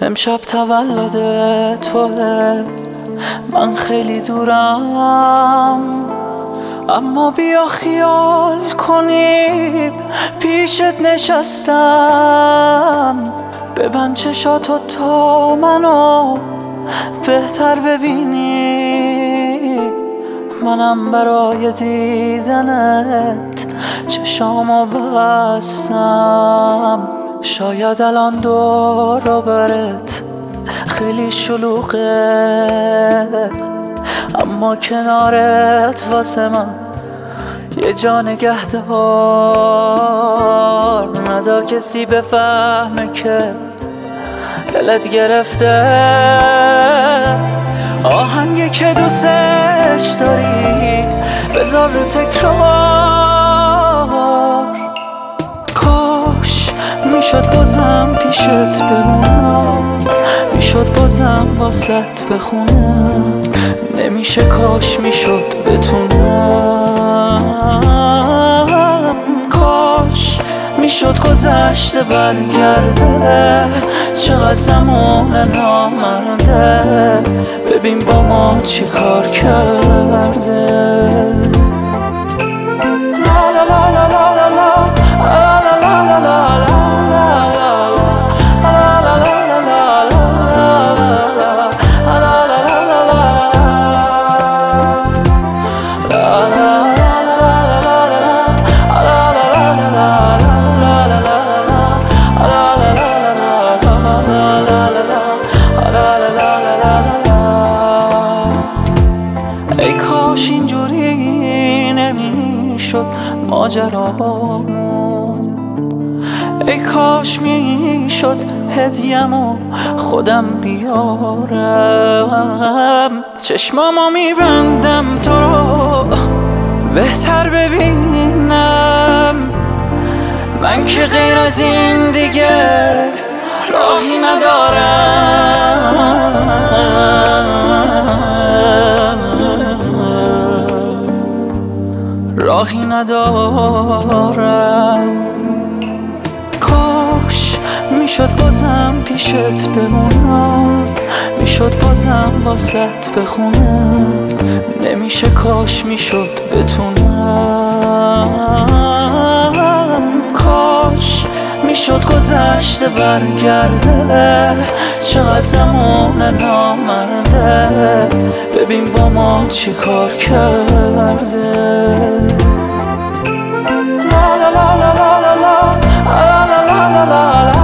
امشب تولد توه، من خیلی دورم، اما بیا خیال کنیم پیشت نشستم. ببند چشاتو تا منو بهتر ببینی، منم برای دیدنت چشامو بستم. شاید الان دور و برت خیلی شلوغه، اما کنارت واسه من یه جا نگهدار. نذار کسی بفهمه که دلت گرفته آهنگی که دوستش داری بذار رو تکرار. کاش میشد بازم پیشت بمونم، میشد بازم واسط بخونم، نمیشه کاش میشد بتونم. کاش میشد گذشته برگرده، چقدر زمان نامرده، ببین با ما چی کار کرده. لا لا لا لا لا لا لا لا لا لا. ای کاش اینجوری نمیشد ماجرامون، ای کاش میشد هدیه‌مو خودم بیارم. چشمامو میبندم تو رو بهتر ببینم، من که غیر از این دیگه راهی ندارم. کاش میشد بازم پیشت بمونم، میشد بازم واسط بخونم، نمیشه کاش میشد بتونم. کاش میشد گذشته برگرده، چقدر زمان نامرده، ببین با ما چی کار کرده. لا لا لا لا لا لا لا لا لا لا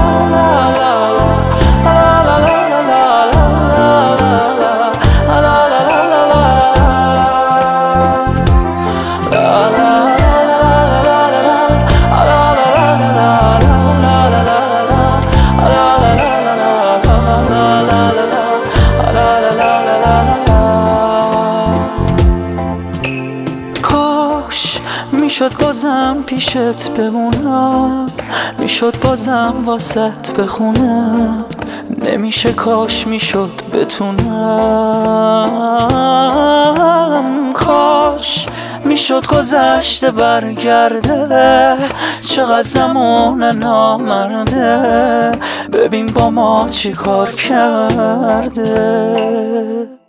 میشد بازم پیشت بمونم، میشد بازم واسط بخونم، نمیشه کاش میشد بتونم. کاش میشد گذشته برگرده، چقدر زمان نامرده، ببین با ما چی کار کرده.